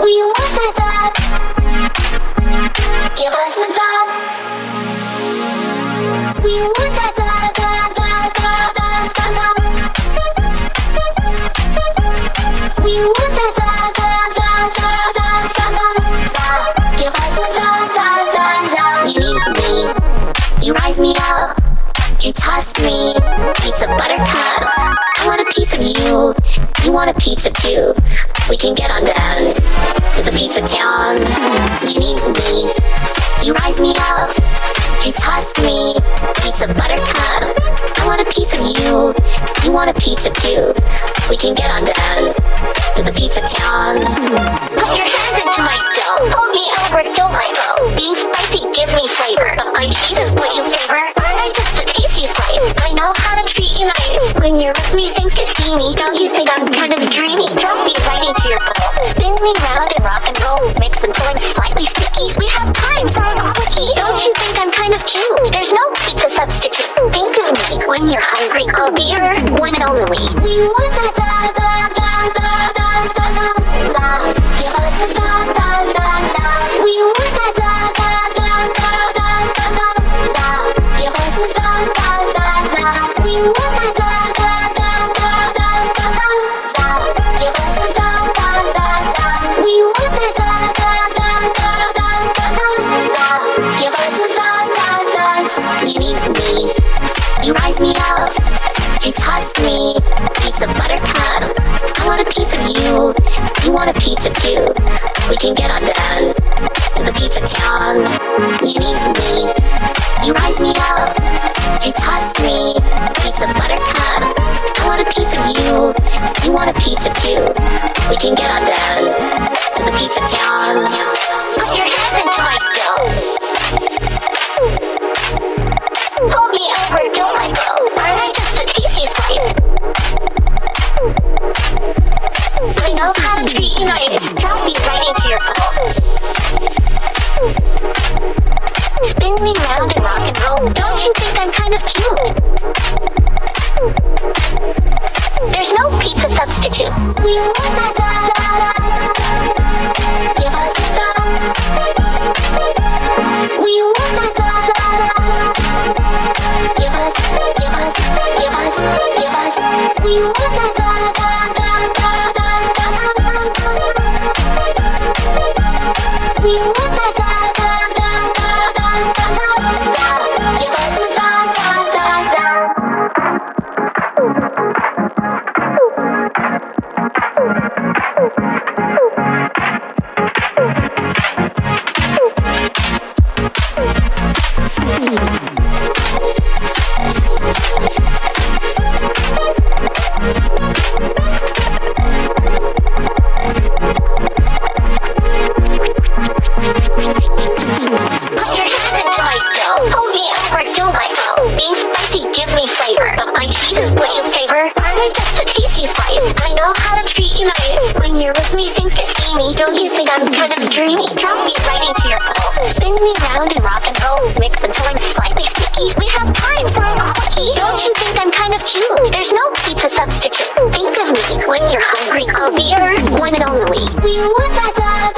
We want that love. Give us the love. We want that love, love, love, love, love, love, love. We want that love, love, love, love, love, love, love. Give us the love, love, love, love. You need me. You rise me up. You toss me. Pizza buttercup. I want a piece of you. You want a pizza too. We can get on down to the pizza town. You need me. You rise me up. You toss me. Pizza buttercup. I want a piece of you. You want a pizza too. We can get on down to the pizza town. Put your hands into my dough. Hold me over, don't let go. Being spicy gives me flavor, but my cheese is what you savor. Aren't I just a tasty slice? I know how to treat you nice. When you're with me, things get steamy. Don't you think I'm kind of dreamy? Drop me right into your bowl. Spin me round and rock and roll. Mix until I'm slightly sticky. We have time for a quickie. Don't you think I'm kind of cute? There's no pizza substitute. Think of me when you're hungry. I'll be your one and only. We want that love, love, love, love, love, love, love. Give us the love, love, love, love. We want that love, love, love, love, love, love, love. Give us the love, love, love, love. We want that love, love, love, love, love, love, love. Give us the love, love, love, love. We want that love, love, love, love, love, love, love. Give us the love, love, love. You need me. You rise me up. You toss me. Pizza buttercup. I want a piece of you. You want a pizza too. We can get on down to the pizza town. You need me. You rise me up. You toss me. Pizza buttercup. I want a piece of you. You want a pizza too. We can get on down to the pizza town. Put your hands into my dough. Hold me over, don't let go. Aren't I just a tasty slice? I know how to treat you nice. Drop me right into your bowl. Spin me round and rock and roll. Don't you think I'm kind of cute? There's no pizza substitute. We want that love, love. Give us the love. We want that love, love. Give us, give us, give us, give us. We want that love, love, love, love, love, love. We want that love, love, love, love, love, love. Give us the love, love, love, love. Put your hands into my dough. Hold me over, don't let go. Being spicy gives me flavor, but my cheese is what you savor. Aren't I just a tasty slice? I know how to treat you nice. When you're with me, things get steamy. Don't you think I'm kind of dreamy? Drop me right into your bowl. Spin me round and rock and roll. Mix until I'm slightly sticky. We have time for a quickie. Don't you think I'm kind of cute? There's no pizza substitute. Think of me when you're hungry. I'll be your one and only. We want that love.